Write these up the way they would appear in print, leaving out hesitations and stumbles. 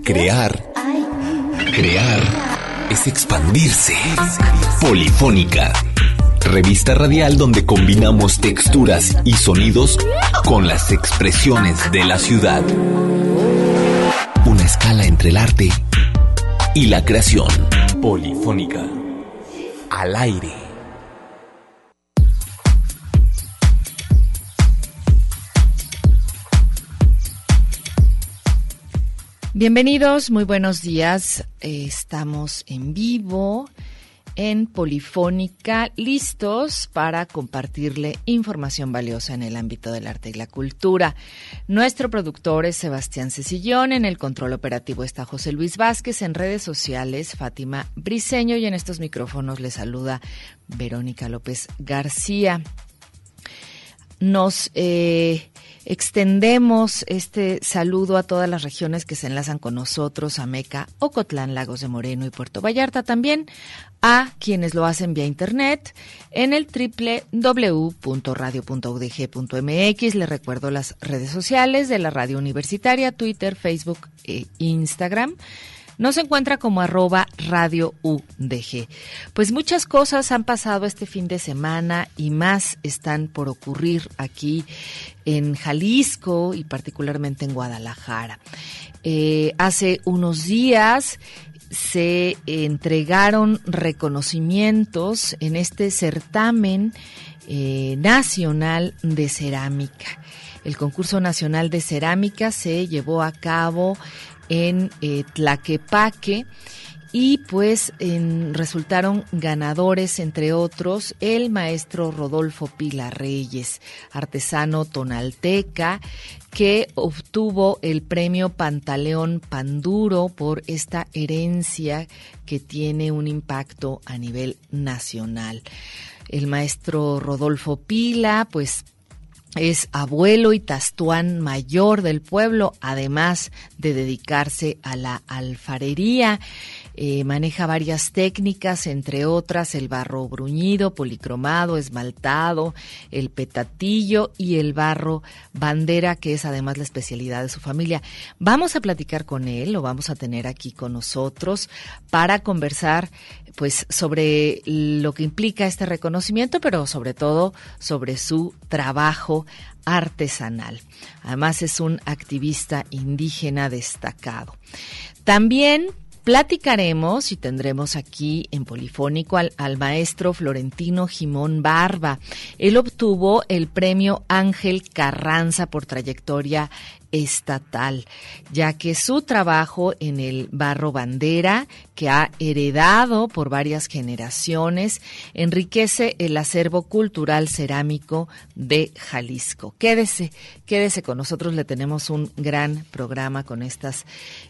Crear es expandirse. Polifónica, revista radial donde combinamos texturas y sonidos con las expresiones de la ciudad. Una escala entre el arte y la creación. Polifónica, al aire. Bienvenidos, muy buenos días. Estamos en vivo en Polifónica, listos para compartirle información valiosa en el ámbito del arte y la cultura. Nuestro productor es Sebastián Cecillón, en el control operativo está José Luis Vázquez, en redes sociales Fátima Briceño y en estos micrófonos le saluda Verónica López García. Nos extendemos este saludo a todas las regiones que se enlazan con nosotros, Ameca, Ocotlán, Lagos de Moreno y Puerto Vallarta, también a quienes lo hacen vía internet en el www.radio.udg.mx. Les recuerdo las redes sociales de la radio universitaria, Twitter, Facebook e Instagram. Nos encuentra como @Radio UDG. Pues muchas cosas han pasado este fin de semana y más están por ocurrir aquí en Jalisco y particularmente en Guadalajara. Hace unos días se entregaron reconocimientos en este certamen nacional de cerámica. El concurso nacional de cerámica se llevó a cabo en Tlaquepaque y pues resultaron ganadores, entre otros, el maestro Rodolfo Pila Reyes, artesano tonalteca, que obtuvo el premio Pantaleón Panduro por esta herencia que tiene un impacto a nivel nacional. El maestro Rodolfo Pila, pues, es abuelo y tastuán mayor del pueblo, además de dedicarse a la alfarería. Maneja varias técnicas, entre otras el barro bruñido, policromado, esmaltado, el petatillo y el barro bandera, que es además la especialidad de su familia. Vamos a platicar con él, lo vamos a tener aquí con nosotros para conversar pues sobre lo que implica este reconocimiento, pero sobre todo sobre su trabajo artesanal. Además es un activista indígena destacado. También platicaremos y tendremos aquí en Polifónico al maestro Florentino Jimón Barba. Él obtuvo el premio Ángel Carranza por trayectoria estatal, ya que su trabajo en el barro bandera, que ha heredado por varias generaciones, enriquece el acervo cultural cerámico de Jalisco. Quédese con nosotros, le tenemos un gran programa con estas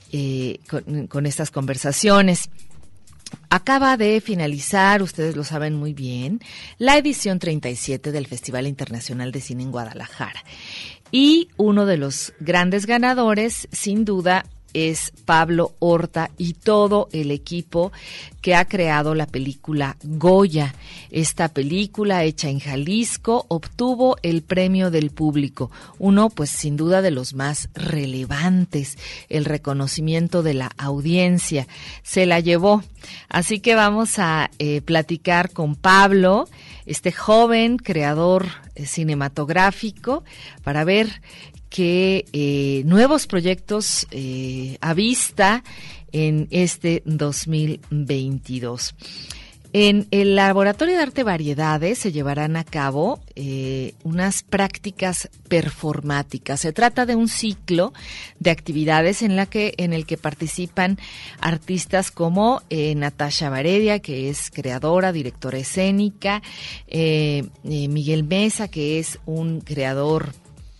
conversaciones. Acaba de finalizar, ustedes lo saben muy bien, la edición 37 del Festival Internacional de Cine en Guadalajara. Y uno de los grandes ganadores, sin duda, es Pablo Horta y todo el equipo que ha creado la película Goya. Esta película, hecha en Jalisco, obtuvo el premio del público, uno pues sin duda de los más relevantes, el reconocimiento de la audiencia. Se la llevó. Así que vamos a platicar con Pablo, este joven creador cinematográfico, para ver qué nuevos proyectos avista en este 2022. En el Laboratorio de Arte Variedades se llevarán a cabo unas prácticas performáticas. Se trata de un ciclo de actividades en el que participan artistas como Natasha Baredia, que es creadora, directora escénica, Miguel Mesa, que es un creador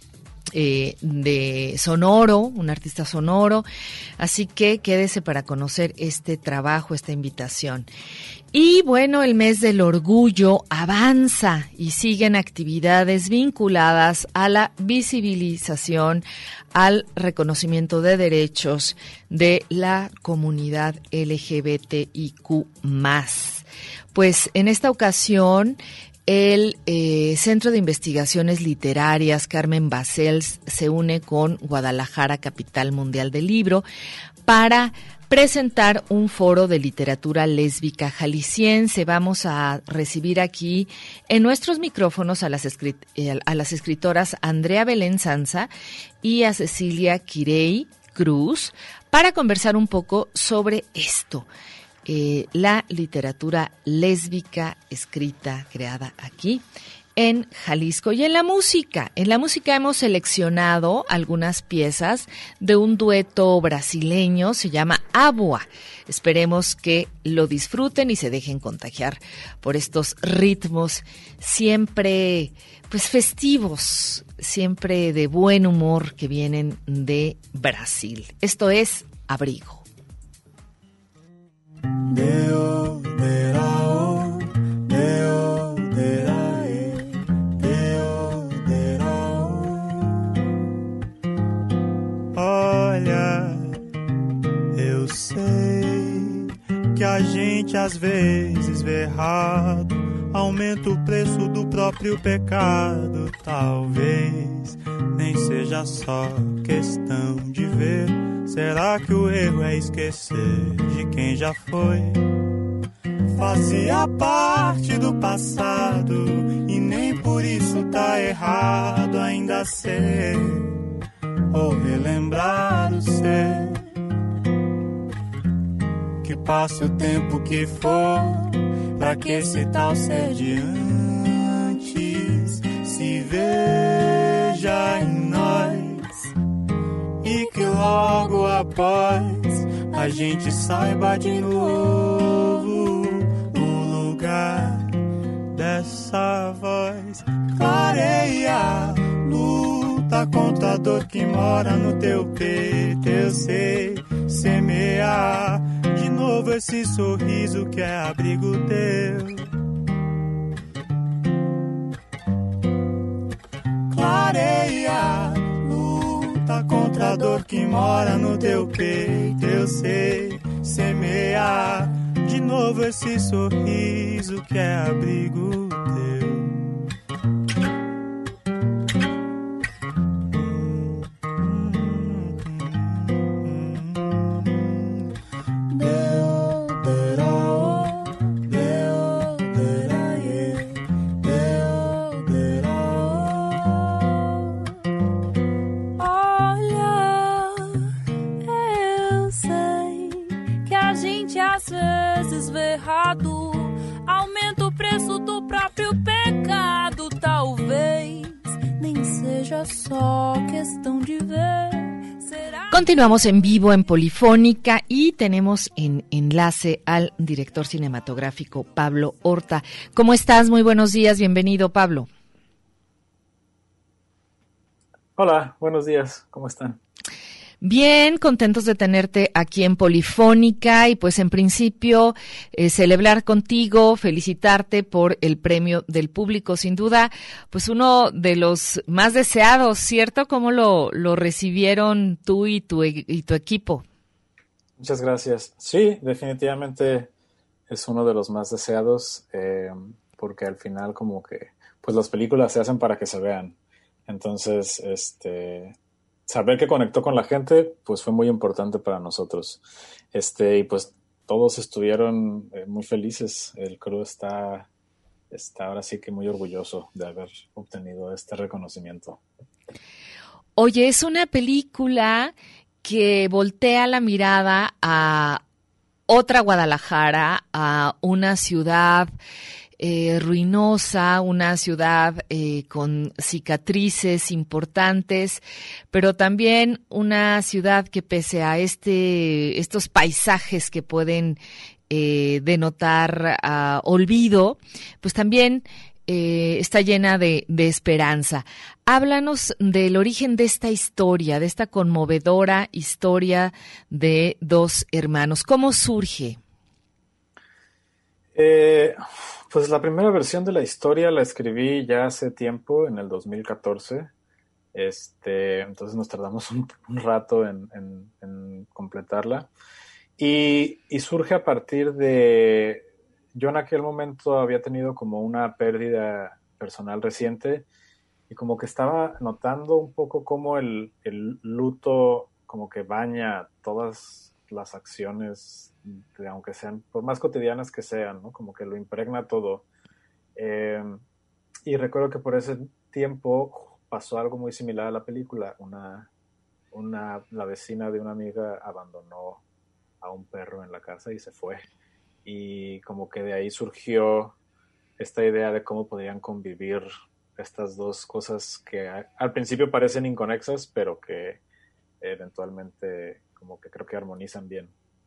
de sonoro, un artista sonoro, así que quédese para conocer este trabajo, esta invitación. Y bueno, el mes del orgullo avanza y siguen actividades vinculadas a la visibilización, al reconocimiento de derechos de la comunidad LGBTIQ+. Pues en esta ocasión el Centro de Investigaciones Literarias Carmen Basels se une con Guadalajara, capital mundial del libro, para presentar un foro de literatura lésbica jalisciense. Vamos a recibir aquí en nuestros micrófonos a las escritoras Andrea Belén Sanza y a Cecilia Quirey Cruz para conversar un poco sobre esto. La literatura lésbica escrita, creada aquí en Jalisco. Y en la música hemos seleccionado algunas piezas de un dueto brasileño, se llama Aboa. Esperemos que lo disfruten y se dejen contagiar por estos ritmos siempre pues festivos, siempre de buen humor que vienen de Brasil. Esto es Abrigo. Deo, derao, deo, derae, deo, derao. Olha, eu sei que a gente às vezes vê errado, aumenta o preço do próprio pecado. Talvez nem seja só questão de ver. Será que o erro é esquecer de quem já foi? Fazia parte do passado e nem por isso tá errado ainda ser ou relembrar o ser. Que passe o tempo que for, pra que esse tal ser de antes se veja em nós. E que logo após a gente saiba de novo o lugar dessa voz. Clareia, luta contra a dor que mora no teu peito. Eu sei semear de novo esse sorriso que é abrigo teu. Clareia, contra a dor que mora no teu peito. Eu sei semear de novo esse sorriso que é abrigo teu. Aumenta o preço do próprio pecado. Talvez nem seja só questão de ver. Continuamos en vivo en Polifónica y tenemos en enlace al director cinematográfico Pablo Horta. ¿Cómo estás? Muy buenos días, bienvenido, Pablo. Hola, buenos días, ¿cómo están? Bien, contentos de tenerte aquí en Polifónica y pues en principio celebrar contigo, felicitarte por el premio del público, sin duda, pues uno de los más deseados, ¿cierto? ¿Cómo lo recibieron tú y tu equipo? Muchas gracias. Sí, definitivamente es uno de los más deseados porque al final como que pues las películas se hacen para que se vean. Entonces, saber que conectó con la gente, pues fue muy importante para nosotros. Y pues todos estuvieron muy felices. El crew está ahora sí que muy orgulloso de haber obtenido este reconocimiento. Oye, es una película que voltea la mirada a otra Guadalajara, a una ciudad ruinosa, una ciudad con cicatrices importantes, pero también una ciudad que pese a estos paisajes que pueden denotar olvido, pues también está llena de esperanza. Háblanos del origen de esta historia, de esta conmovedora historia de dos hermanos. ¿Cómo surge? Pues la primera versión de la historia la escribí ya hace tiempo, en el 2014. Entonces nos tardamos un rato en completarla. Y surge a partir de... Yo en aquel momento había tenido como una pérdida personal reciente y como que estaba notando un poco cómo el luto como que baña todas las acciones, aunque sean, por más cotidianas que sean, ¿no? Como que lo impregna todo. Y recuerdo que por ese tiempo pasó algo muy similar a la película. La vecina de una amiga abandonó a un perro en la casa y se fue. Y como que de ahí surgió esta idea de cómo podrían convivir estas dos cosas que al principio parecen inconexas, pero que eventualmente como que creo que armonizan bien.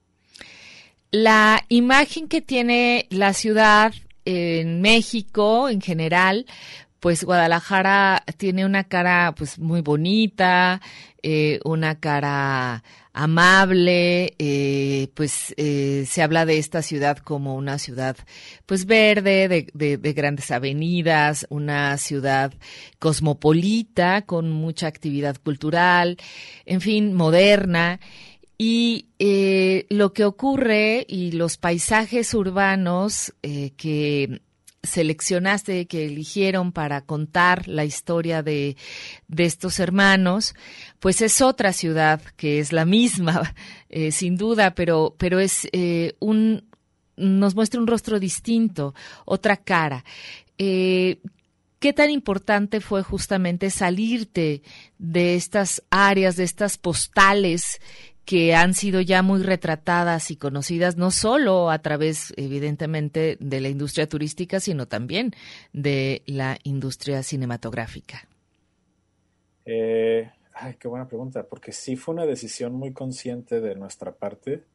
La imagen que tiene la ciudad en México en general, pues Guadalajara tiene una cara pues muy bonita, una cara amable, se habla de esta ciudad como una ciudad pues verde, de grandes avenidas, una ciudad cosmopolita con mucha actividad cultural, en fin, moderna. Y lo que ocurre y los paisajes urbanos que seleccionaste, que eligieron para contar la historia de estos hermanos, pues es otra ciudad que es la misma, sin duda, pero es nos muestra un rostro distinto, otra cara. ¿Qué tan importante fue justamente salirte de estas áreas, de estas postales que han sido ya muy retratadas y conocidas, no solo a través, evidentemente, de la industria turística, sino también de la industria cinematográfica? Qué buena pregunta, porque sí fue una decisión muy consciente de nuestra parte.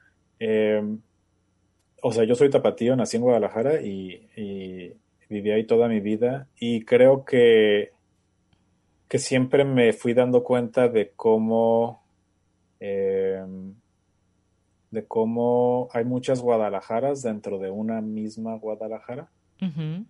O sea, yo soy tapatío, nací en Guadalajara y viví ahí toda mi vida, y creo que siempre me fui dando cuenta de cómo hay muchas Guadalajaras dentro de una misma Guadalajara. Uh-huh.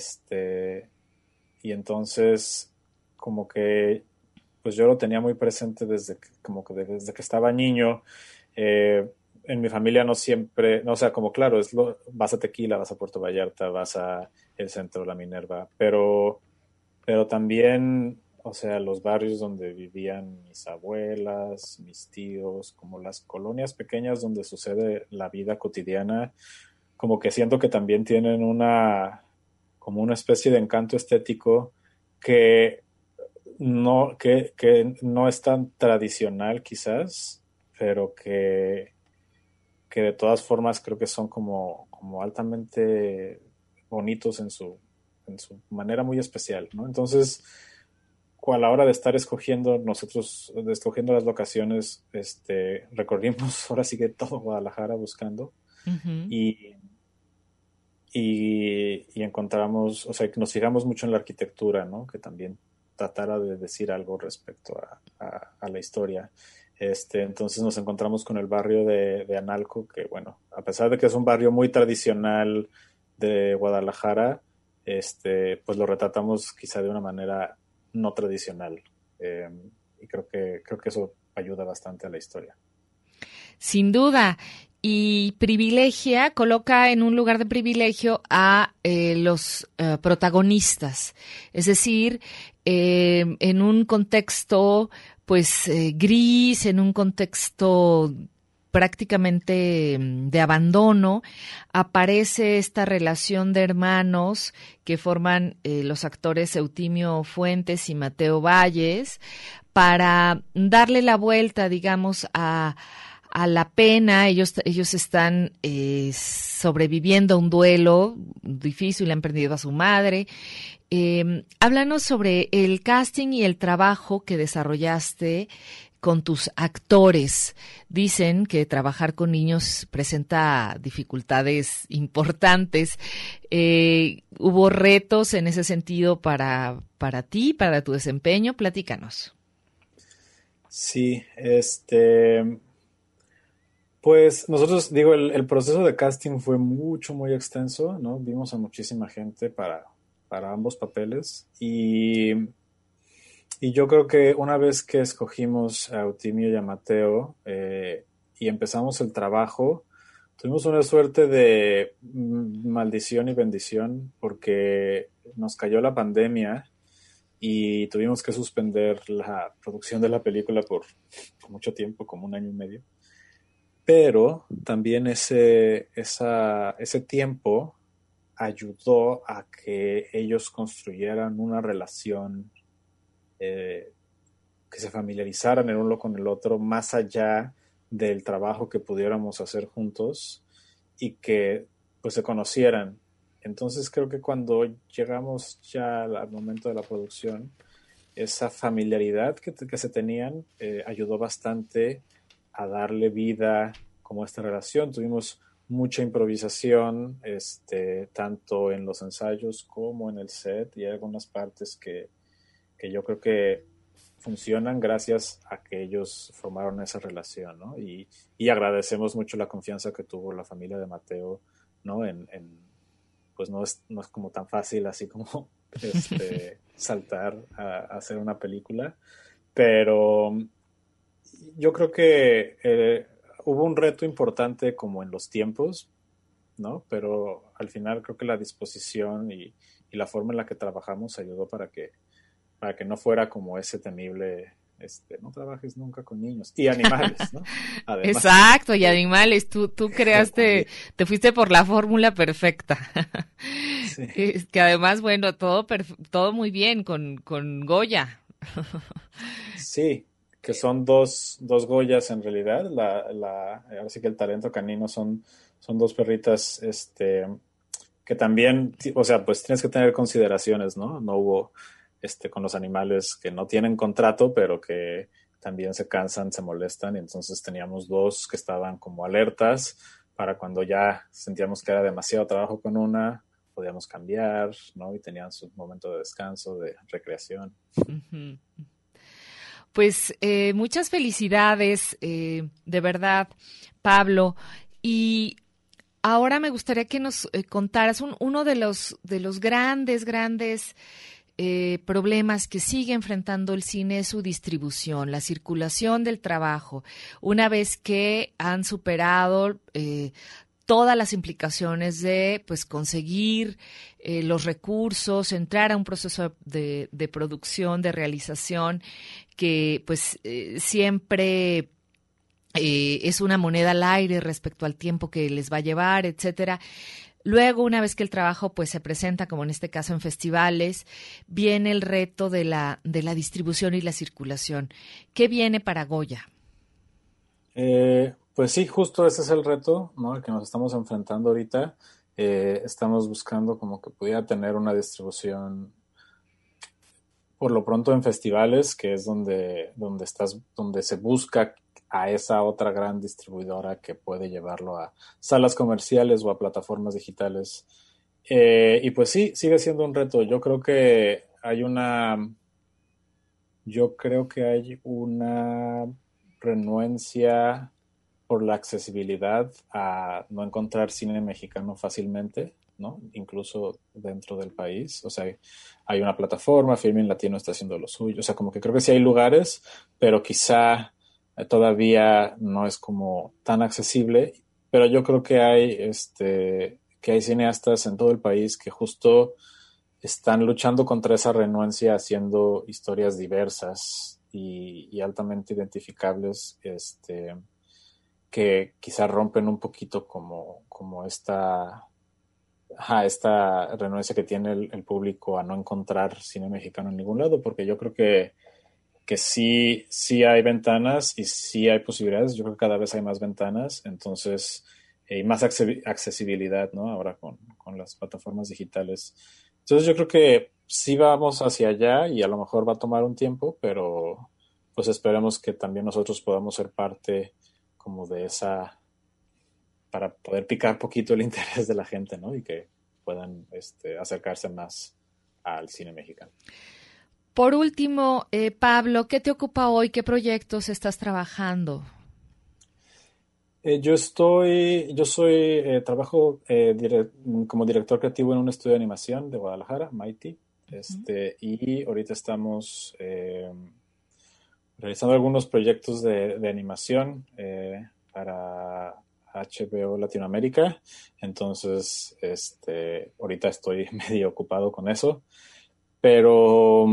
Y entonces como que pues yo lo tenía muy presente desde que estaba niño. En mi familia no siempre, no, o sea, como claro, vas a Tequila, vas a Puerto Vallarta, vas a el centro, la Minerva, pero también, o sea, los barrios donde vivían mis abuelas, mis tíos, como las colonias pequeñas donde sucede la vida cotidiana, como que siento que también tienen como una especie de encanto estético que no es tan tradicional quizás, pero que de todas formas creo que son como altamente bonitos en su manera muy especial, ¿no? Entonces, a la hora de estar escogiendo las locaciones, recorrimos ahora sí que todo Guadalajara buscando. Uh-huh. y encontramos, o sea, que nos fijamos mucho en la arquitectura, ¿no? Que también tratara de decir algo respecto a la historia. Entonces nos encontramos con el barrio de Analco, que bueno, a pesar de que es un barrio muy tradicional de Guadalajara, pues lo retratamos quizá de una manera no tradicional. Y creo que eso ayuda bastante a la historia. Sin duda. Y coloca en un lugar de privilegio a los protagonistas. Es decir, en un contexto pues gris, en un contexto prácticamente de abandono, aparece esta relación de hermanos que forman los actores Eutimio Fuentes y Mateo Valles para darle la vuelta, digamos, a la pena. Ellos están sobreviviendo a un duelo difícil, han perdido a su madre. Háblanos sobre el casting y el trabajo que desarrollaste con tus actores. Dicen que trabajar con niños presenta dificultades importantes. ¿Hubo retos en ese sentido para ti, para tu desempeño? Platícanos. Sí, pues nosotros, digo, el proceso de casting fue muy extenso, ¿no? Vimos a muchísima gente para ambos papeles, y yo creo que una vez que escogimos a Eutimio y a Mateo y empezamos el trabajo, tuvimos una suerte de maldición y bendición, porque nos cayó la pandemia y tuvimos que suspender la producción de la película por mucho tiempo, como 1 año y medio. pero también ese tiempo ayudó a que ellos construyeran una relación, que se familiarizaran el uno con el otro, más allá del trabajo que pudiéramos hacer juntos y que pues se conocieran. Entonces creo que cuando llegamos ya al momento de la producción, esa familiaridad que se tenían ayudó bastante a darle vida como a esta relación. Tuvimos mucha improvisación, tanto en los ensayos como en el set, y hay algunas partes que yo creo que funcionan gracias a que ellos formaron esa relación, ¿no? Y agradecemos mucho la confianza que tuvo la familia de Mateo, ¿no? Pues no es como tan fácil así como saltar a hacer una película, pero yo creo que hubo un reto importante como en los tiempos, ¿no? Pero al final creo que la disposición y la forma en la que trabajamos ayudó para que no fuera como ese temible, no trabajes nunca con niños y animales, ¿no? Además, Exacto, y animales, tú creaste, te fuiste por la fórmula perfecta. sí. Que además, bueno, todo muy bien con Goya. Sí, que son dos Goyas en realidad. Ahora sí que el talento canino son dos perritas, que también, o sea, pues tienes que tener consideraciones, ¿no? No hubo, con los animales que no tienen contrato, pero que también se cansan, se molestan, y entonces teníamos dos que estaban como alertas para cuando ya sentíamos que era demasiado trabajo con una, podíamos cambiar, ¿no? Y tenían su momento de descanso, de recreación. Uh-huh. Pues muchas felicidades, de verdad, Pablo. Y ahora me gustaría que nos contaras uno de los grandes problemas que sigue enfrentando el cine es su distribución, la circulación del trabajo. Una vez que han superado todas las implicaciones de pues conseguir los recursos, entrar a un proceso de producción, de realización, que pues siempre es una moneda al aire respecto al tiempo que les va a llevar, etcétera. Luego, una vez que el trabajo pues se presenta, como en este caso en festivales, viene el reto de la distribución y la circulación. ¿Qué viene para Goya? Pues sí, justo ese es el reto, ¿no? Al que nos estamos enfrentando ahorita. Estamos buscando como que pudiera tener una distribución por lo pronto en festivales, que es donde se busca a esa otra gran distribuidora que puede llevarlo a salas comerciales o a plataformas digitales. Y pues sí, sigue siendo un reto. Yo creo que hay una renuencia por la accesibilidad a no encontrar cine mexicano fácilmente, ¿no? Incluso dentro del país. O sea, hay una plataforma, Filmin Latino está haciendo lo suyo. O sea, como que creo que sí hay lugares, pero quizá todavía no es como tan accesible. Pero yo creo que hay cineastas en todo el país que justo están luchando contra esa renuencia, haciendo historias diversas y altamente identificables, que quizás rompen un poquito como esta renuencia que tiene el público a no encontrar cine mexicano en ningún lado, porque yo creo que sí hay ventanas y sí hay posibilidades. Yo creo que cada vez hay más ventanas, entonces, y más accesibilidad, ¿no? Ahora con las plataformas digitales. Entonces yo creo que sí vamos hacia allá y a lo mejor va a tomar un tiempo, pero pues esperemos que también nosotros podamos ser parte como de esa, para poder picar poquito el interés de la gente, ¿no? Y que puedan acercarse más al cine mexicano. Por último, Pablo, ¿qué te ocupa hoy? ¿Qué proyectos estás trabajando? Trabajo como director creativo en un estudio de animación de Guadalajara, Mighty, y ahorita estamos realizando algunos proyectos de animación para HBO Latinoamérica. Entonces, ahorita estoy medio ocupado con eso, pero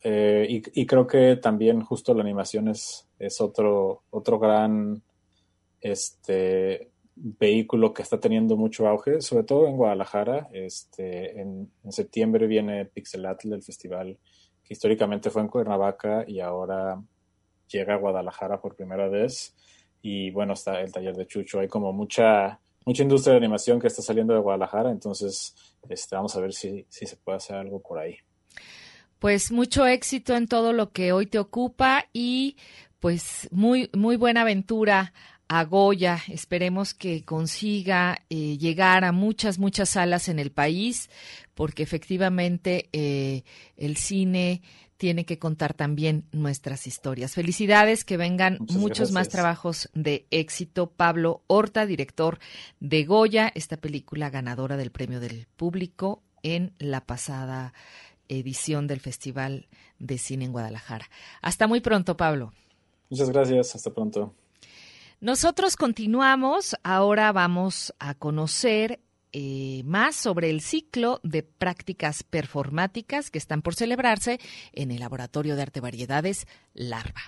y creo que también justo la animación es otro gran vehículo que está teniendo mucho auge, sobre todo en Guadalajara. En septiembre viene Pixelatl, el festival que históricamente fue en Cuernavaca y ahora llega a Guadalajara por primera vez. Y bueno, está el taller de Chucho. Hay como mucha industria de animación que está saliendo de Guadalajara, entonces vamos a ver si se puede hacer algo por ahí. Pues mucho éxito en todo lo que hoy te ocupa y pues muy, muy buena aventura a Goya. Esperemos que consiga llegar a muchas salas en el país, porque efectivamente el cine tiene que contar también nuestras historias. Felicidades, que vengan muchos más trabajos de éxito. Pablo Horta, director de Goya, esta película ganadora del Premio del Público en la pasada edición del Festival de Cine en Guadalajara. Hasta muy pronto, Pablo. Muchas gracias, hasta pronto. Nosotros continuamos, ahora vamos a conocer más sobre el ciclo de prácticas performáticas que están por celebrarse en el Laboratorio de Arte Variedades Larva.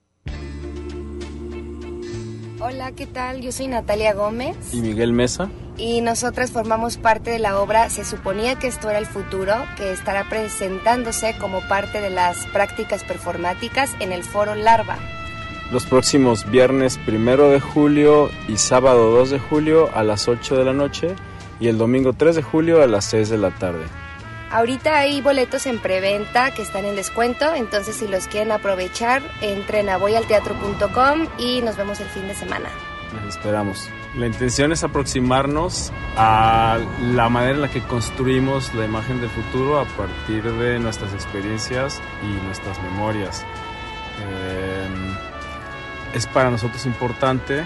Hola, ¿qué tal? Yo soy Natalia Gómez. Y Miguel Mesa. Y nosotras formamos parte de la obra Se suponía que esto era el futuro, que estará presentándose como parte de las prácticas performáticas en el Foro Larva. Los próximos viernes 1 de julio y sábado 2 de julio a las 8 de la noche y el domingo 3 de julio a las 6 de la tarde. Ahorita hay boletos en preventa que están en descuento, entonces si los quieren aprovechar, entren a voyalteatro.com y nos vemos el fin de semana. Los esperamos. La intención es aproximarnos a la manera en la que construimos la imagen del futuro a partir de nuestras experiencias y nuestras memorias. Es para nosotros importante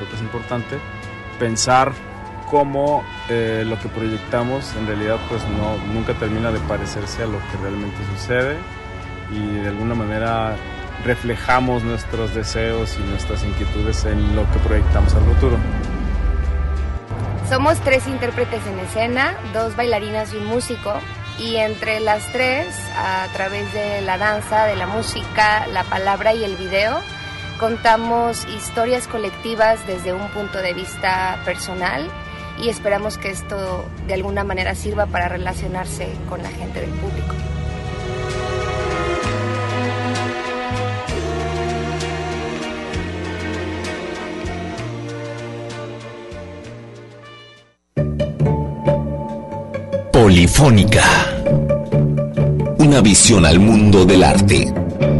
pensar cómo lo que proyectamos en realidad pues nunca termina de parecerse a lo que realmente sucede, y de alguna manera reflejamos nuestros deseos y nuestras inquietudes en lo que proyectamos al futuro. Somos 3 intérpretes en escena, 2 bailarinas y un músico, y entre las 3, a través de la danza, de la música, la palabra y el video, contamos historias colectivas desde un punto de vista personal, y esperamos que esto de alguna manera sirva para relacionarse con la gente del público. Polifónica. Una visión al mundo del arte.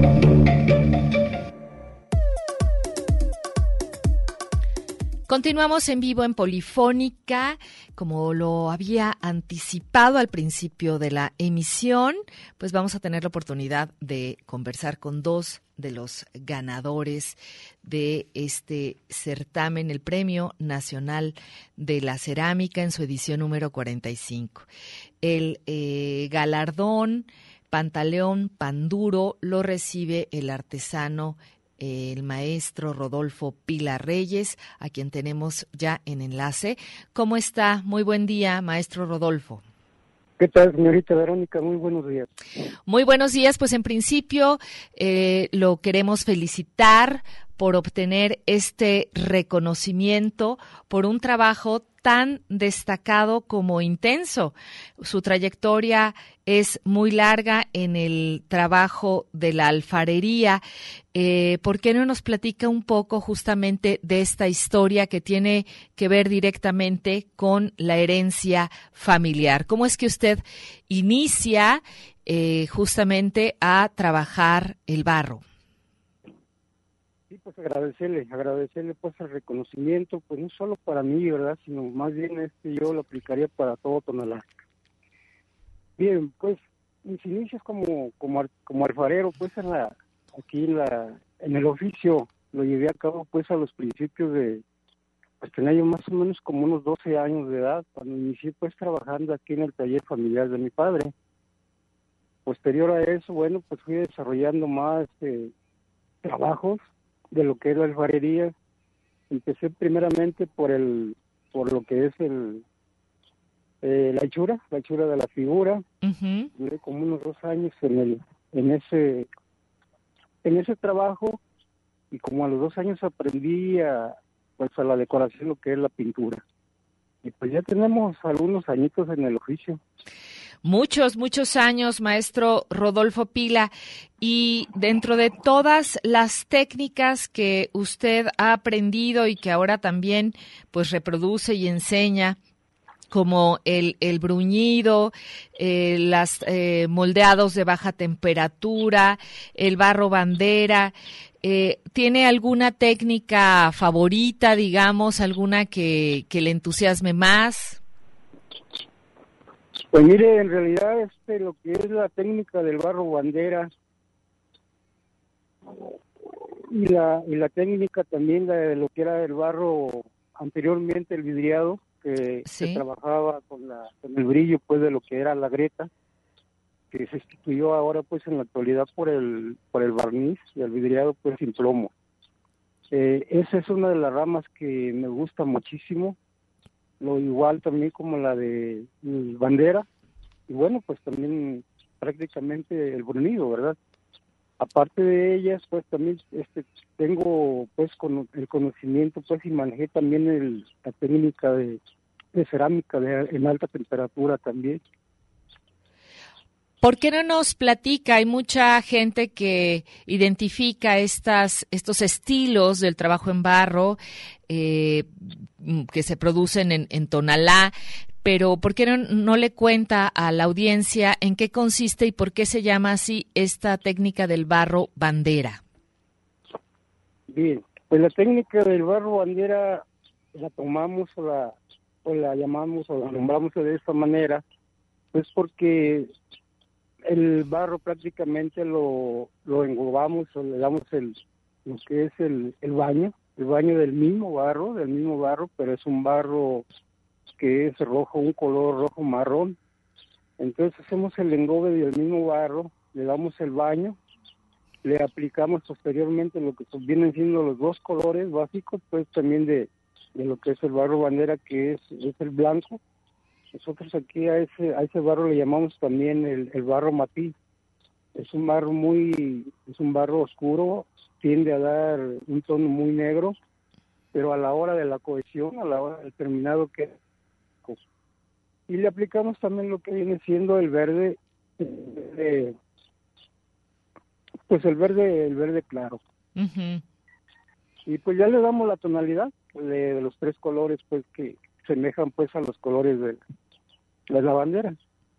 Continuamos en vivo en Polifónica, como lo había anticipado al principio de la emisión, pues vamos a tener la oportunidad de conversar con 2 de los ganadores de este certamen, el Premio Nacional de la Cerámica en su edición número 45. El galardón Pantaleón Panduro lo recibe el artesano el maestro Rodolfo Pila Reyes, a quien tenemos ya en enlace. ¿Cómo está? Muy buen día, maestro Rodolfo. ¿Qué tal, señorita Verónica? Muy buenos días. Muy buenos días. Pues en principio lo queremos felicitar por obtener este reconocimiento por un trabajo tan destacado como intenso. Su trayectoria es muy larga en el trabajo de la alfarería. ¿Por qué no nos platica un poco justamente de esta historia que tiene que ver directamente con la herencia familiar? ¿Cómo es que usted inicia justamente a trabajar el barro? Sí, pues agradecerle pues el reconocimiento, pues no solo para mí, ¿verdad? Sino más bien yo lo aplicaría para todo Tonalá. Bien, pues mis inicios como alfarero, pues en el oficio lo llevé a cabo pues a los principios pues tenía yo más o menos como unos 12 años de edad, cuando inicié pues trabajando aquí en el taller familiar de mi padre. Posterior a eso, bueno, pues fui desarrollando más trabajos de lo que es la alfarería. Empecé primeramente por lo que es la hechura de la figura. Uh-huh. Duré como unos 2 años en ese trabajo, y como a los 2 años aprendí a pues a la decoración, lo que es la pintura. Y pues ya tenemos algunos añitos en el oficio. Muchos años, maestro Rodolfo Pila. Y dentro de todas las técnicas que usted ha aprendido y que ahora también pues reproduce y enseña, como el bruñido, las moldeados de baja temperatura, el barro bandera, ¿tiene alguna técnica favorita, digamos, alguna que le entusiasme más? Pues mire, en realidad lo que es la técnica del barro bandera y la técnica también de lo que era el barro anteriormente, el vidriado, que Sí. se trabajaba con el brillo pues de lo que era la greta, que se sustituyó ahora pues en la actualidad por el barniz y el vidriado pues sin plomo. Esa es una de las ramas que me gusta muchísimo, lo igual también como la de bandera, y bueno, pues también prácticamente el bruñido, ¿verdad? Aparte de ellas, pues también tengo pues con el conocimiento pues y manejé también la técnica de cerámica en alta temperatura también. ¿Por qué no nos platica? Hay mucha gente que identifica estos estilos del trabajo en barro que se producen en Tonalá, pero ¿por qué no le cuenta a la audiencia en qué consiste y por qué se llama así esta técnica del barro bandera? Bien, pues la técnica del barro bandera la tomamos o la llamamos o la nombramos de esta manera, pues porque el barro prácticamente lo englobamos o le damos lo que es el baño del mismo barro, pero es un barro que es rojo, un color rojo marrón. Entonces hacemos el engobe del mismo barro, le damos el baño, le aplicamos posteriormente lo que vienen siendo los dos colores básicos, pues también de lo que es el barro bandera, que es el blanco. Nosotros aquí a ese barro le llamamos también el barro matiz. Es un barro oscuro, tiende a dar un tono muy negro, pero a la hora de la cohesión, a la hora del terminado queda. Y le aplicamos también lo que viene siendo el verde, pues el verde claro. Uh-huh. Y pues ya le damos la tonalidad de los tres colores pues que semejan pues a los colores de la bandera.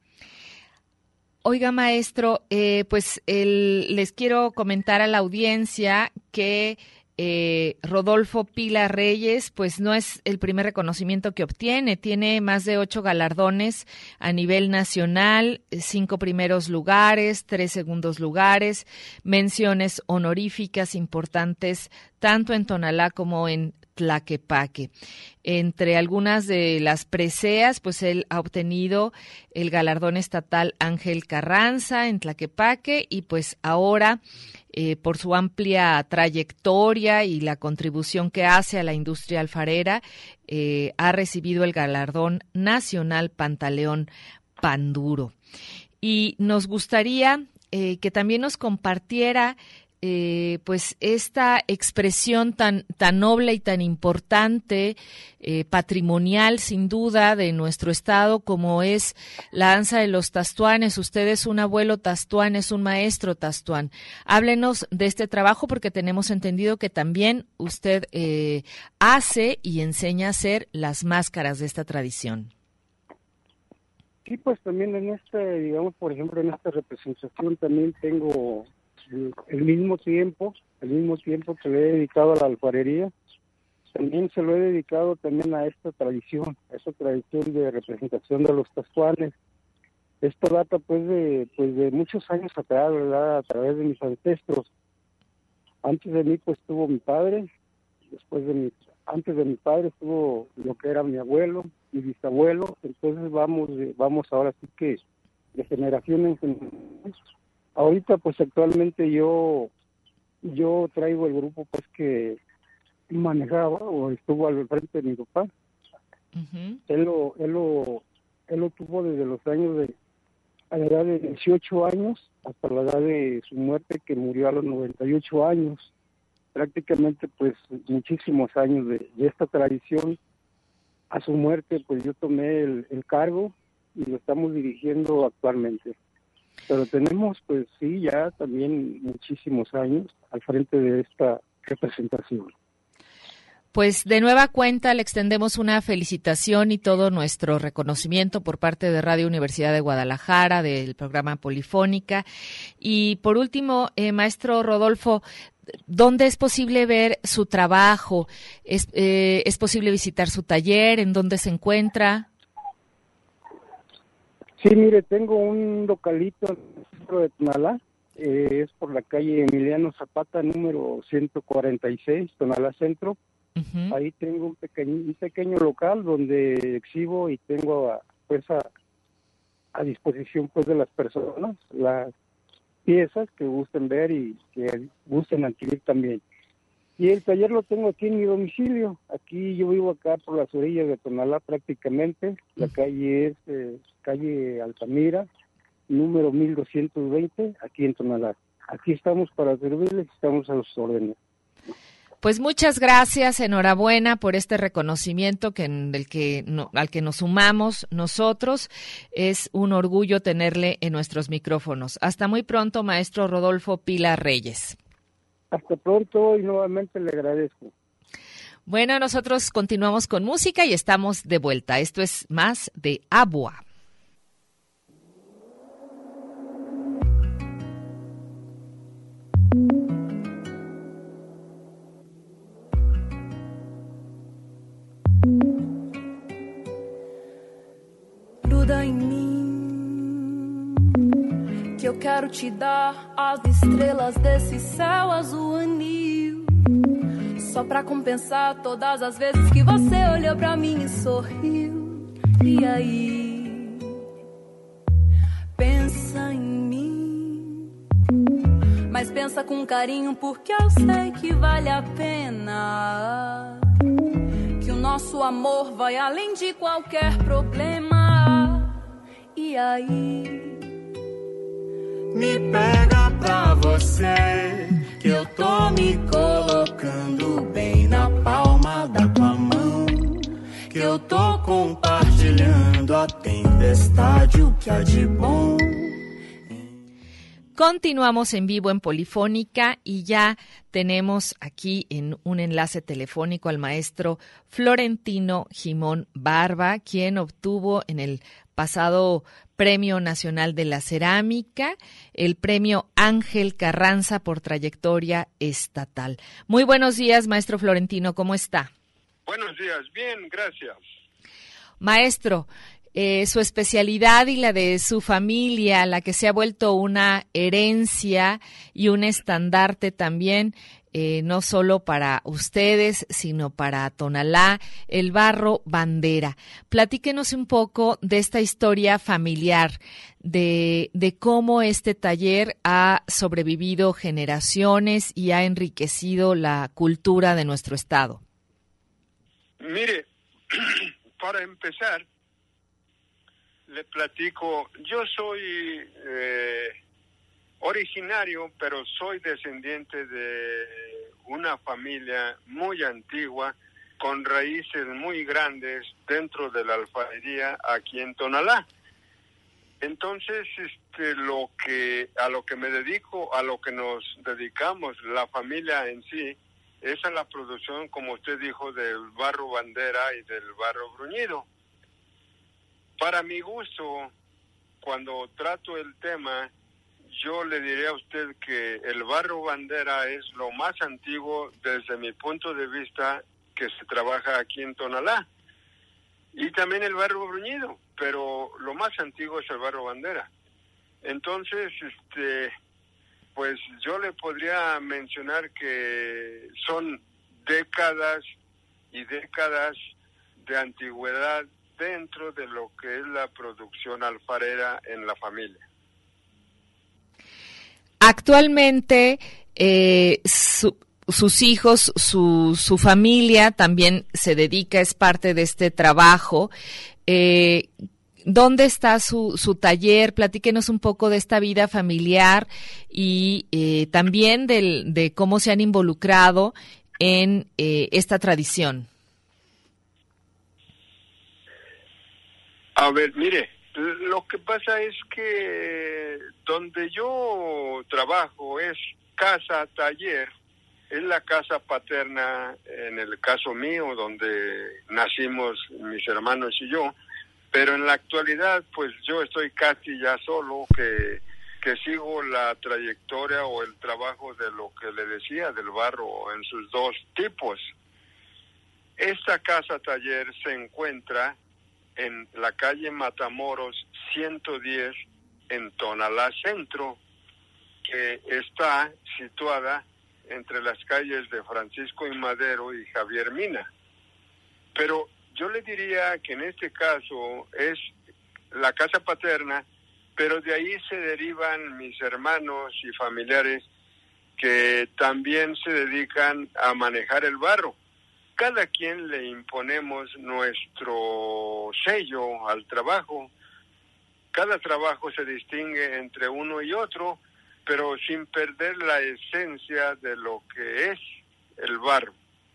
Oiga, maestro, pues les quiero comentar a la audiencia que Rodolfo Pila Reyes, pues no es el primer reconocimiento que obtiene, tiene más de 8 galardones a nivel nacional, 5 primeros lugares, 3 segundos lugares, menciones honoríficas importantes tanto en Tonalá como en Tlaquepaque. Entre algunas de las preseas, pues él ha obtenido el galardón estatal Ángel Carranza en Tlaquepaque y pues ahora por su amplia trayectoria y la contribución que hace a la industria alfarera, ha recibido el galardón nacional Pantaleón Panduro. Y nos gustaría que también nos compartiera pues esta expresión tan noble y tan importante, patrimonial sin duda de nuestro estado, como es la danza de los tastuanes. Usted es un abuelo tastuán, es un maestro tastuán. Háblenos de este trabajo porque tenemos entendido que también usted hace y enseña a hacer las máscaras de esta tradición. Sí, pues también digamos, por ejemplo, en esta representación también tengo el mismo tiempo que le he dedicado a la alfarería, también se lo he dedicado también a esta tradición de representación de los tastuanes. Esto data pues de muchos años atrás, ¿verdad? A través de mis ancestros. Antes de mí pues estuvo mi padre, antes de mi padre estuvo lo que era mi abuelo, mi bisabuelo, entonces vamos ahora sí que de generación en generación. Ahorita pues actualmente yo traigo el grupo pues que manejaba o estuvo al frente de mi papá. Uh-huh. Él lo tuvo desde los años a la edad de 18 años hasta la edad de su muerte, que murió a los 98 años. prácticamente pues muchísimos años de esta tradición. A su muerte pues yo tomé el cargo y lo estamos dirigiendo actualmente. Pero tenemos pues sí ya también muchísimos años al frente de esta representación. Pues de nueva cuenta le extendemos una felicitación y todo nuestro reconocimiento por parte de Radio Universidad de Guadalajara, del programa Polifónica. Y por último, maestro Rodolfo, ¿dónde es posible ver su trabajo? ¿Es posible visitar su taller? ¿En dónde se encuentra? Sí, mire, tengo un localito en el centro de Tonalá. Es por la calle Emiliano Zapata, número 146, Tonalá Centro. Uh-huh. Ahí tengo un pequeño local donde exhibo y tengo a disposición pues de las personas las piezas que gusten ver y que gusten adquirir también. Y el taller lo tengo aquí en mi domicilio. Aquí yo vivo acá por las orillas de Tonalá prácticamente. La calle es calle Altamira, número 1220, aquí en Tonalá. Aquí estamos para servirles, estamos a sus órdenes. Pues muchas gracias, enhorabuena por este reconocimiento al que nos sumamos nosotros. Es un orgullo tenerle en nuestros micrófonos. Hasta muy pronto, maestro Rodolfo Pila Reyes. Hasta pronto y nuevamente le agradezco. Bueno, nosotros continuamos con música y estamos de vuelta. Esto es Más de Agua. Gruda em mim, que eu quero te dar as estrelas desse céu azul anil, só pra compensar todas as vezes que você olhou pra mim e sorriu. E aí, pensa em mim, mas pensa com carinho, porque eu sei que vale a pena, que o nosso amor vai além de qualquer problema. E aí, me pega pra você, que eu tô me colocando bem na palma da tua mão, que eu tô compartilhando a tempestade, o que há de bom. Continuamos en vivo en Polifónica y ya tenemos aquí en un enlace telefónico al maestro Florentino Gimón Barba, quien obtuvo en el pasado Premio Nacional de la Cerámica, el Premio Ángel Carranza por trayectoria estatal. Muy buenos días, maestro Florentino, ¿cómo está? Buenos días, bien, gracias. Maestro, su especialidad y la de su familia, la que se ha vuelto una herencia y un estandarte también, no solo para ustedes, sino para Tonalá, el barro bandera. Platíquenos un poco de esta historia familiar, de cómo este taller ha sobrevivido generaciones y ha enriquecido la cultura de nuestro estado. Mire, para empezar, le platico, yo soy originario, pero soy descendiente de una familia muy antigua, con raíces muy grandes dentro de la alfarería aquí en Tonalá. Entonces, a lo que me dedico, a lo que nos dedicamos, la familia en sí, es a la producción, como usted dijo, del barro bandera y del barro bruñido. Para mi gusto, cuando trato el tema, yo le diré a usted que el barro bandera es lo más antiguo desde mi punto de vista que se trabaja aquí en Tonalá. Y también el barro bruñido, pero lo más antiguo es el barro bandera. Entonces, pues yo le podría mencionar que son décadas y décadas de antigüedad dentro de lo que es la producción alfarera en la familia. Actualmente, sus hijos, su familia también se dedica, es parte de este trabajo. ¿dónde está su taller? Platíquenos un poco de esta vida familiar y también de cómo se han involucrado en esta tradición. A ver, mire, lo que pasa es que donde yo trabajo es casa-taller, es la casa paterna, en el caso mío, donde nacimos mis hermanos y yo, pero en la actualidad, pues yo estoy casi ya solo, que sigo la trayectoria o el trabajo de lo que le decía, del barro en sus dos tipos. Esta casa-taller se encuentra en la calle Matamoros 110 en Tonalá Centro, que está situada entre las calles de Francisco y Madero y Javier Mina. Pero yo le diría que en este caso es la casa paterna, pero de ahí se derivan mis hermanos y familiares que también se dedican a manejar el barro. Cada quien le imponemos nuestro sello al trabajo. Cada trabajo se distingue entre uno y otro, pero sin perder la esencia de lo que es el barro.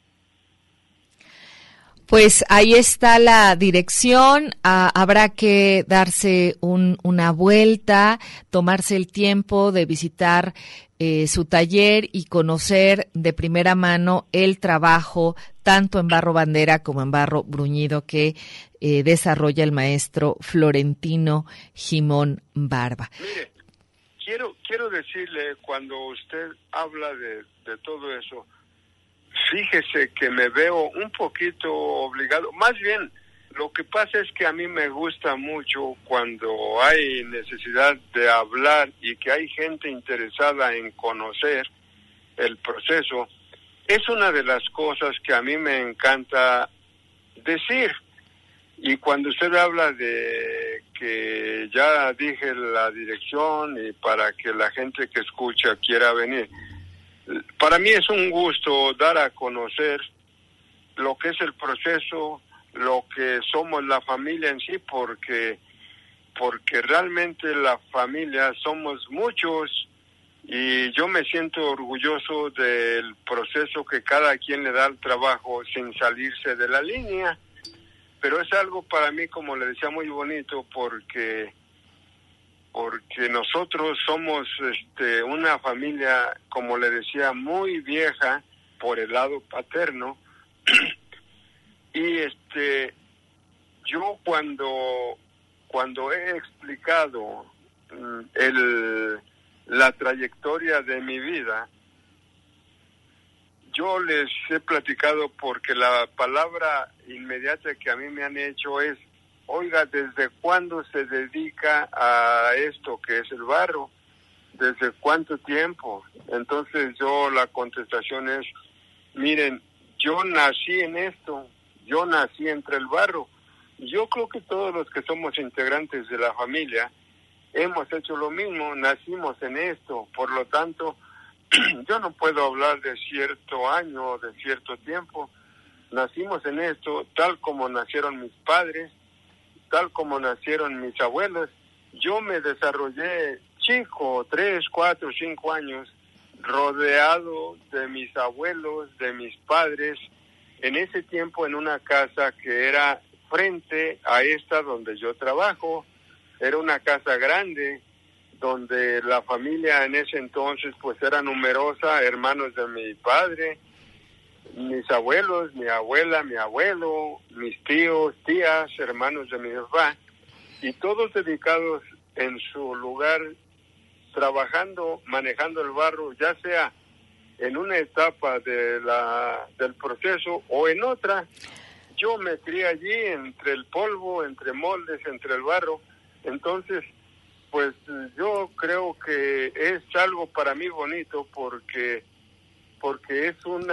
Pues ahí está la dirección, habrá que darse una vuelta, tomarse el tiempo de visitar su taller y conocer de primera mano el trabajo tanto en barro bandera como en barro bruñido que desarrolla el maestro Florentino Gimón Barba. Mire, quiero decirle, cuando usted habla de todo eso, fíjese que me veo un poquito obligado, más bien lo que pasa es que a mí me gusta mucho cuando hay necesidad de hablar y que hay gente interesada en conocer el proceso. Es una de las cosas que a mí me encanta decir. Y cuando usted habla de que ya dije la dirección y para que la gente que escucha quiera venir, para mí es un gusto dar a conocer lo que es el proceso, lo que somos la familia en sí, porque realmente la familia somos muchos y yo me siento orgulloso del proceso que cada quien le da al trabajo sin salirse de la línea. Pero es algo para mí, como le decía, muy bonito porque nosotros somos una familia, como le decía, muy vieja por el lado paterno. Y yo cuando he explicado la trayectoria de mi vida, yo les he platicado porque la palabra inmediata que a mí me han hecho es: oiga, ¿desde cuándo se dedica a esto que es el barro? ¿Desde cuánto tiempo? Entonces la contestación es: miren, yo nací en esto, yo nací entre el barro. Yo creo que todos los que somos integrantes de la familia hemos hecho lo mismo, nacimos en esto, por lo tanto, yo no puedo hablar de cierto año o de cierto tiempo. Nacimos en esto, tal como nacieron mis padres, tal como nacieron mis abuelos. Yo me desarrollé chico, 3, 4, 5 años, rodeado de mis abuelos, de mis padres, en ese tiempo en una casa que era frente a esta donde yo trabajo. Era una casa grande, donde la familia en ese entonces pues era numerosa, hermanos de mi padre, mis abuelos, mi abuela, mi abuelo, mis tíos, tías, hermanos de mi papá, y todos dedicados en su lugar, trabajando, manejando el barro, ya sea en una etapa del proceso o en otra. Yo me crié allí entre el polvo, entre moldes, entre el barro. Entonces, pues yo creo que es algo para mí bonito porque es un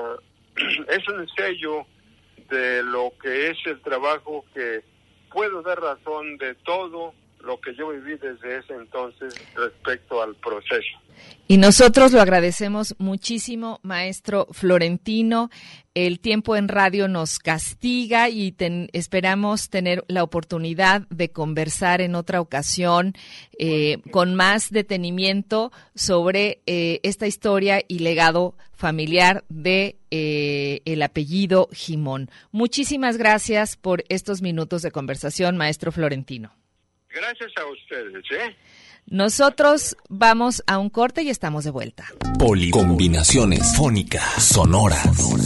sello de lo que es el trabajo, que puedo dar razón de todo lo que yo viví desde ese entonces respecto al proceso. Y nosotros lo agradecemos muchísimo, maestro Florentino. El tiempo en radio nos castiga y esperamos tener la oportunidad de conversar en otra ocasión con más detenimiento sobre esta historia y legado familiar de el apellido Gimón. Muchísimas gracias por estos minutos de conversación, maestro Florentino. Gracias a ustedes, Nosotros vamos a un corte y estamos de vuelta. Combinaciones fónicas, sonoras.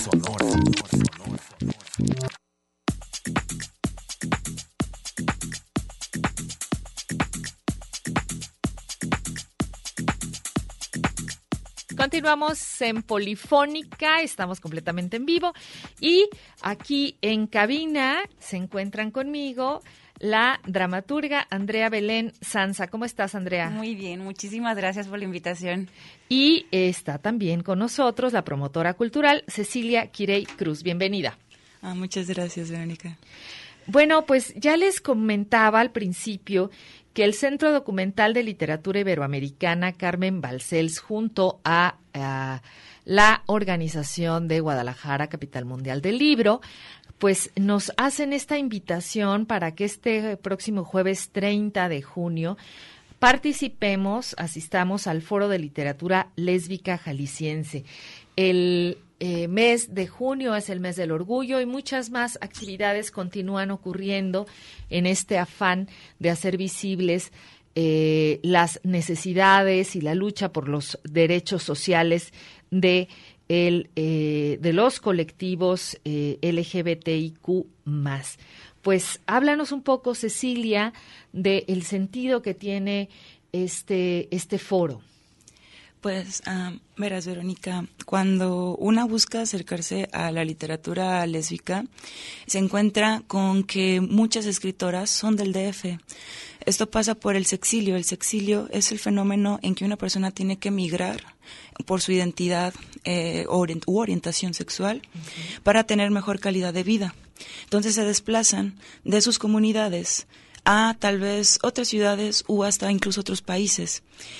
Continuamos en Polifónica, estamos completamente en vivo y aquí en cabina se encuentran conmigo la dramaturga Andrea Belén Sanza. ¿Cómo estás, Andrea? Muy bien, muchísimas gracias por la invitación. Y está también con nosotros la promotora cultural Cecilia Quirey Cruz. Bienvenida. Muchas gracias, Verónica. Bueno, pues ya les comentaba al principio que el Centro Documental de Literatura Iberoamericana Carmen Balcells, junto a la Organización de Guadalajara, Capital Mundial del Libro, pues nos hacen esta invitación para que este próximo jueves 30 de junio asistamos al Foro de Literatura Lésbica Jalisciense. El mes de junio es el mes del orgullo y muchas más actividades continúan ocurriendo en este afán de hacer visibles las necesidades y la lucha por los derechos sociales de los colectivos LGBTIQ+. Pues háblanos un poco, Cecilia, del sentido que tiene este foro. Pues, verás, Verónica, cuando una busca acercarse a la literatura lésbica, se encuentra con que muchas escritoras son del DF. Esto pasa por el sexilio. El sexilio es el fenómeno en que una persona tiene que migrar por su identidad u orientación sexual para tener mejor calidad de vida. Entonces se desplazan de sus comunidades a tal vez otras ciudades o hasta incluso otros países.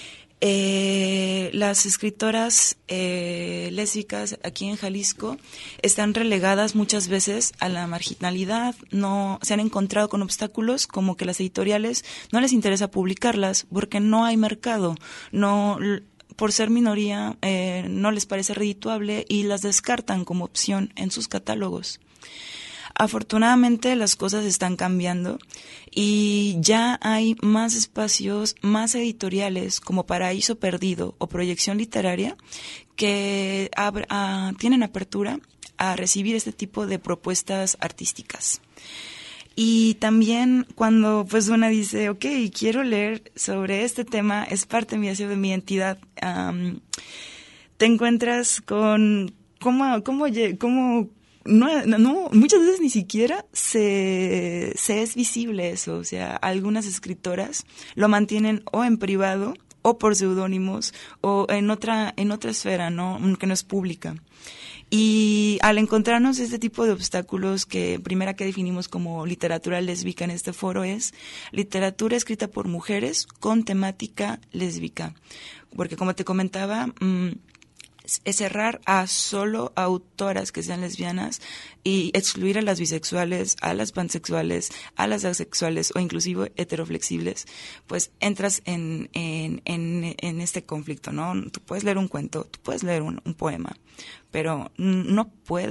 Las escritoras lésbicas aquí en Jalisco están relegadas muchas veces a la marginalidad. No se han encontrado con obstáculos como que las editoriales no les interesa publicarlas porque no hay mercado, no, por ser minoría no les parece redituable y las descartan como opción en sus catálogos. Afortunadamente las cosas están cambiando y ya hay más espacios, más editoriales como Paraíso Perdido o Proyección Literaria que tienen apertura a recibir este tipo de propuestas artísticas. Y también cuando pues una dice, ok, quiero leer sobre este tema, es parte de mi identidad, te encuentras con cómo no, muchas veces ni siquiera se es visible eso. O sea, algunas escritoras lo mantienen o en privado o por seudónimos o en otra esfera, ¿no? Que no es pública. Y al encontrarnos este tipo de obstáculos que definimos como literatura lésbica en este foro es literatura escrita por mujeres con temática lésbica. Porque como te comentaba, es cerrar a solo autoras que sean lesbianas y excluir a las bisexuales, a las pansexuales, a las asexuales o inclusive heteroflexibles, pues entras en este conflicto, ¿no? Tú puedes leer un cuento, tú puedes leer un poema, pero no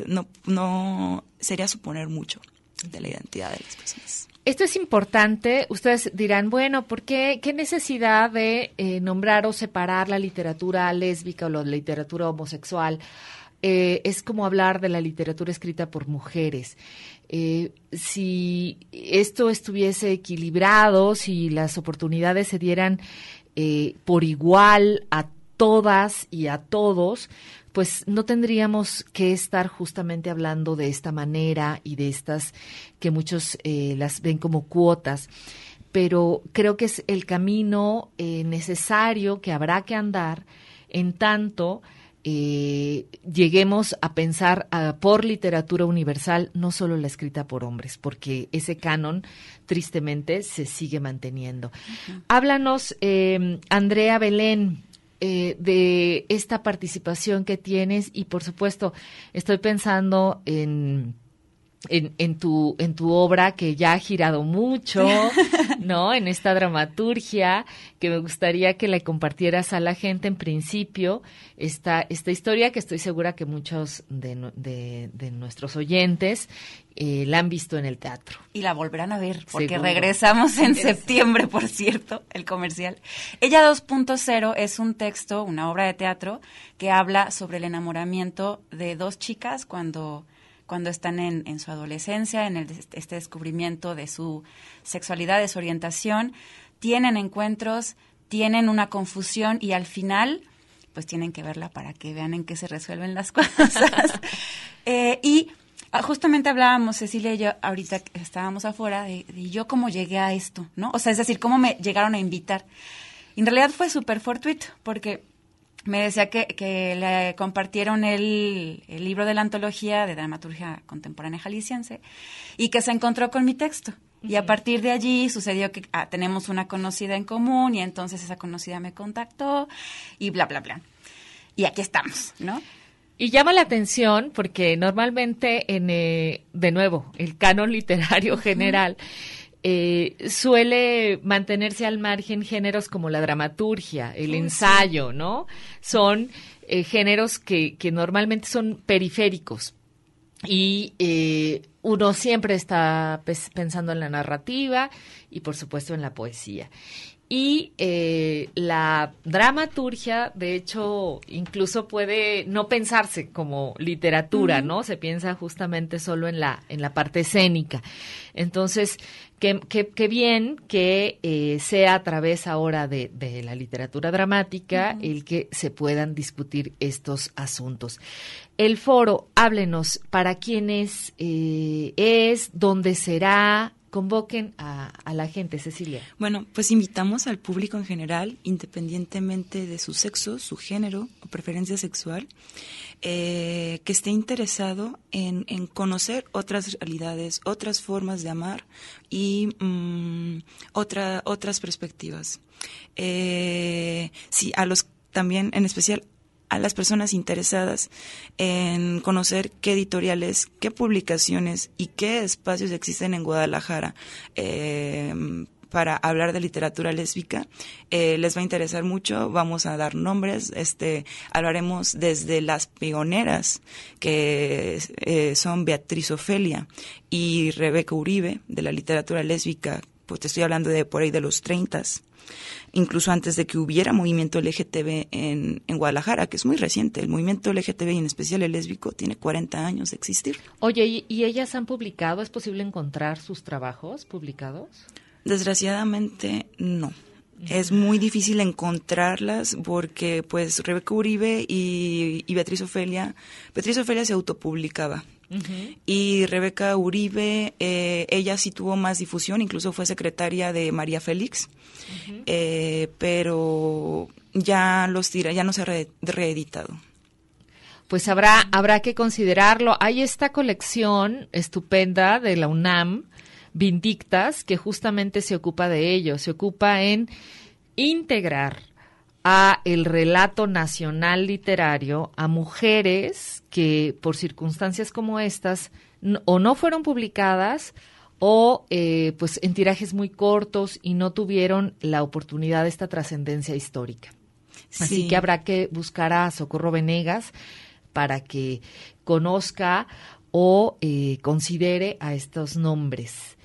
sería suponer mucho de la identidad de las personas. Esto es importante. Ustedes dirán, bueno, ¿por qué? ¿Qué necesidad de nombrar o separar la literatura lésbica o la literatura homosexual? Es como hablar de la literatura escrita por mujeres. Si esto estuviese equilibrado, si las oportunidades se dieran por igual a todas y a todos, pues no tendríamos que estar justamente hablando de esta manera y de estas que muchos las ven como cuotas. Pero creo que es el camino necesario que habrá que andar en tanto lleguemos a pensar por literatura universal, no solo la escrita por hombres, porque ese canon tristemente se sigue manteniendo. Uh-huh. Háblanos, Andrea Belén. de esta participación que tienes y, por supuesto, estoy pensando en tu obra que ya ha girado mucho, ¿no? En esta dramaturgia que me gustaría que le compartieras a la gente en principio esta historia que estoy segura que muchos de nuestros oyentes la han visto en el teatro. Y la volverán a ver, porque Seguro. regresamos en septiembre, por cierto, el comercial. Ella 2.0 es un texto, una obra de teatro que habla sobre el enamoramiento de dos chicas cuando están en su adolescencia, en este descubrimiento de su sexualidad, de su orientación, tienen encuentros, tienen una confusión y al final, pues tienen que verla para que vean en qué se resuelven las cosas. Y justamente hablábamos, Cecilia y yo, ahorita que estábamos afuera, de yo cómo llegué a esto, ¿no? O sea, es decir, cómo me llegaron a invitar. Y en realidad fue súper fortuito, porque me decía que le compartieron el libro de la antología de dramaturgia contemporánea jalisciense y que se encontró con mi texto. Uh-huh. Y a partir de allí sucedió que tenemos una conocida en común y entonces esa conocida me contactó y bla, bla, bla. Y aquí estamos, ¿no? Y llama la atención porque normalmente de nuevo, el canon literario general suele mantenerse al margen géneros como la dramaturgia, el ensayo, ¿no? Son géneros que normalmente son periféricos y uno siempre está pensando en la narrativa y, por supuesto, en la poesía. Y la dramaturgia, de hecho, incluso puede no pensarse como literatura, uh-huh. ¿no? Se piensa justamente solo en la parte escénica. Entonces, qué bien que sea a través ahora de la literatura dramática uh-huh. el que se puedan discutir estos asuntos. El foro, háblenos, ¿para quiénes es? ¿Dónde será? Convoquen a la gente, Cecilia. Bueno, pues invitamos al público en general, independientemente de su sexo, su género o preferencia sexual, que esté interesado en conocer otras realidades, otras formas de amar y otras perspectivas. Sí, también en especial a las personas interesadas en conocer qué editoriales, qué publicaciones y qué espacios existen en Guadalajara para hablar de literatura lésbica, les va a interesar mucho. Vamos a dar nombres, hablaremos desde las pioneras, que son Beatriz Ofelia y Rebeca Uribe, de la literatura lésbica, pues te estoy hablando de por ahí de los 30s. Incluso antes de que hubiera movimiento LGTB en Guadalajara, que es muy reciente. El movimiento LGTB y en especial el lésbico tiene 40 años de existir. Oye, ¿y ellas han publicado? ¿Es posible encontrar sus trabajos publicados? Desgraciadamente, no. Es muy difícil encontrarlas porque, pues, Rebeca Uribe y Beatriz Ofelia se autopublicaba. Uh-huh. Y Rebeca Uribe, ella sí tuvo más difusión, incluso fue secretaria de María Félix, uh-huh. Pero ya no se ha reeditado. Pues habrá que considerarlo. Hay esta colección estupenda de la UNAM, Vindictas, que justamente se ocupa de ello, se ocupa en integrar a el relato nacional literario a mujeres que por circunstancias como estas o no fueron publicadas o pues en tirajes muy cortos y no tuvieron la oportunidad de esta trascendencia histórica. Sí. Así que habrá que buscar a Socorro Venegas para que conozca o considere a estos nombres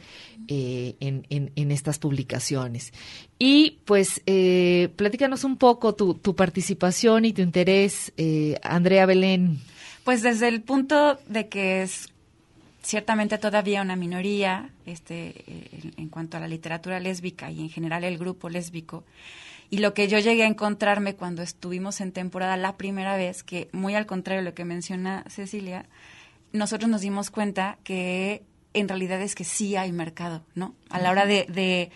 en estas publicaciones. Y pues platícanos un poco tu participación y tu interés, Andrea Belén. Pues desde el punto de que es ciertamente todavía una minoría en cuanto a la literatura lésbica y en general el grupo lésbico, y lo que yo llegué a encontrarme cuando estuvimos en temporada la primera vez, que muy al contrario de lo que menciona Cecilia, nosotros nos dimos cuenta que en realidad es que sí hay mercado, ¿no? A la hora de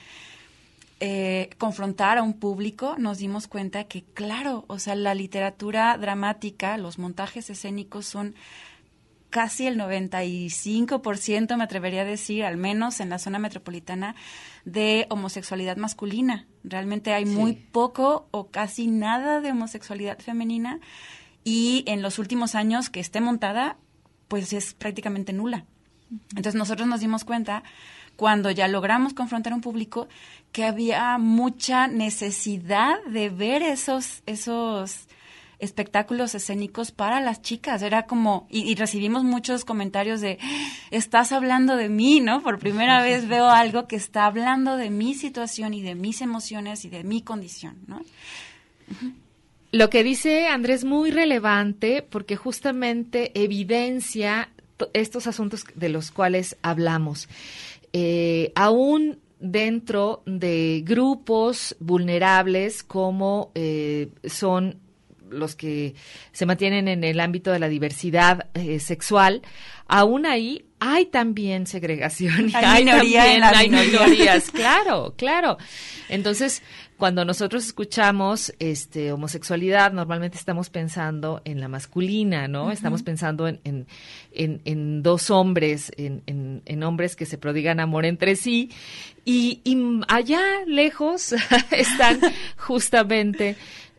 confrontar a un público, nos dimos cuenta que, claro, o sea, la literatura dramática, los montajes escénicos son casi el 95%, me atrevería a decir, al menos en la zona metropolitana, de homosexualidad masculina. Realmente hay muy poco o casi nada de homosexualidad femenina, y en los últimos años que esté montada, pues es prácticamente nula. Entonces nosotros nos dimos cuenta, cuando ya logramos confrontar a un público, que había mucha necesidad de ver esos espectáculos escénicos para las chicas. Era como, y recibimos muchos comentarios de, estás hablando de mí, ¿no? Por primera vez veo algo que está hablando de mi situación y de mis emociones y de mi condición, ¿no? Uh-huh. Lo que dice Andrés muy relevante, porque justamente evidencia estos asuntos de los cuales hablamos. Aún dentro de grupos vulnerables como son los que se mantienen en el ámbito de la diversidad sexual, aún ahí hay también segregación. Hay minorías, claro. Entonces, cuando nosotros escuchamos homosexualidad, normalmente estamos pensando en la masculina, ¿no? Uh-huh. Estamos pensando en dos hombres, en hombres que se prodigan amor entre sí, y allá lejos están justamente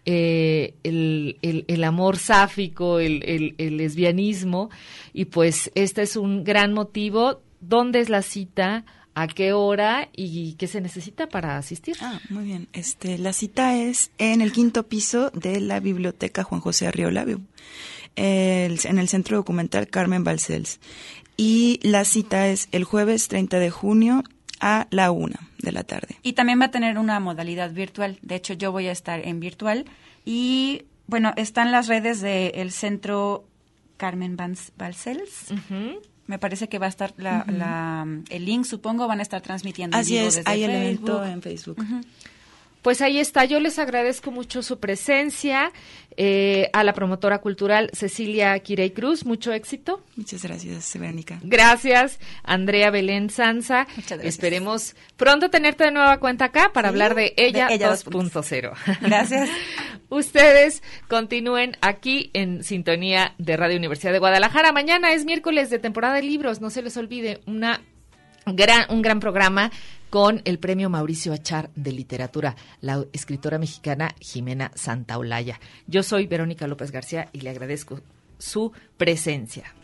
el amor sáfico, el lesbianismo, y pues este es un gran motivo. ¿Dónde es la cita? ¿A qué hora? ¿Y qué se necesita para asistir? Muy bien. La cita es en el 5º piso de la Biblioteca Juan José Arriola, en el Centro Documental Carmen Balcells. Y la cita es el jueves 30 de junio a la 1 de la tarde. Y también va a tener una modalidad virtual. De hecho, yo voy a estar en virtual. Y, bueno, están las redes del Centro Carmen Balcells. Uh-huh. Me parece que va a estar el link, supongo, van a estar transmitiendo. Así es, hay Facebook. El evento en Facebook. Uh-huh. Pues ahí está, yo les agradezco mucho su presencia, a la promotora cultural Cecilia Quirey Cruz, mucho éxito. Muchas gracias, Verónica. Gracias, Andrea Belén Sanza. Muchas gracias. Esperemos pronto tenerte de nueva cuenta acá para hablar de Ella 2.0. Gracias. Ustedes continúen aquí en sintonía de Radio Universidad de Guadalajara. Mañana es miércoles de temporada de libros, no se les olvide, un gran programa con el premio Mauricio Achar de literatura, la escritora mexicana Jimena Santaolalla. Yo soy Verónica López García y le agradezco su presencia.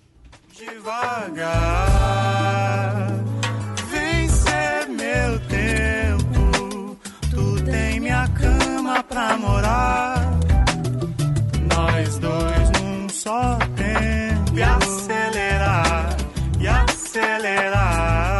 Devagar, vem ser meu tempo, tu tem minha cama pra morar, nós dois num só tempo, e acelerar, e acelerar.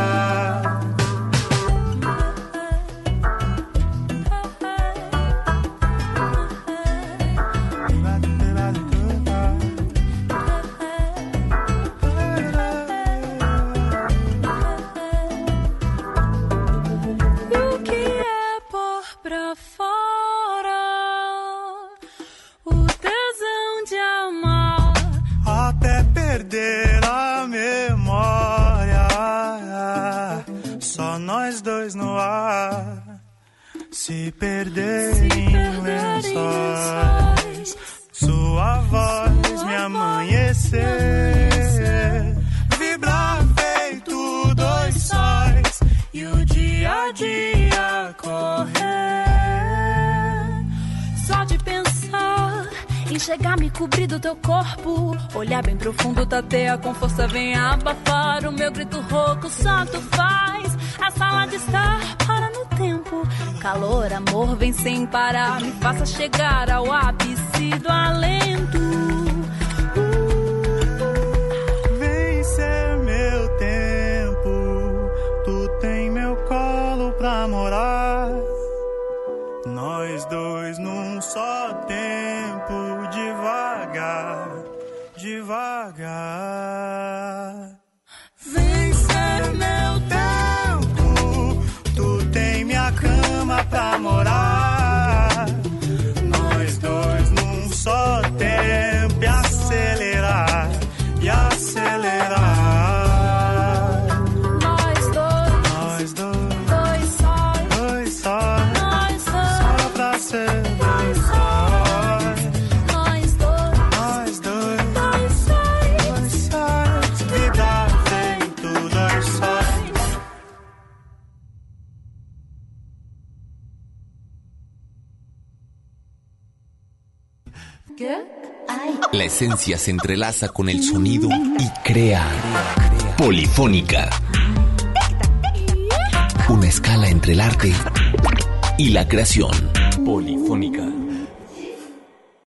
Perder a memória, só nós dois no ar, se perder em lençóis, sua voz me amanhecer, vibrar feito dois sóis, e o dia a dia correr, só de pensar em chegar, me cobrir do teu corpo, olhar bem profundo, tateia com força, vem abafar o meu grito rouco, só tu faz a sala de estar, para no tempo, calor, amor, vem sem parar, me faça chegar ao ápice do alento. Vem ser meu tempo, tu tem meu colo pra morar, nós dois num só tempo, devagar, devagar. Vem ser meu tempo, tu tem minha cama pra morar, nós dois num só tempo, e acelerar, e acelerar. Nós dois sóis, só pra ser dois sóis. La esencia se entrelaza con el sonido y crea Polifónica. Una escala entre el arte y la creación. Polifónica.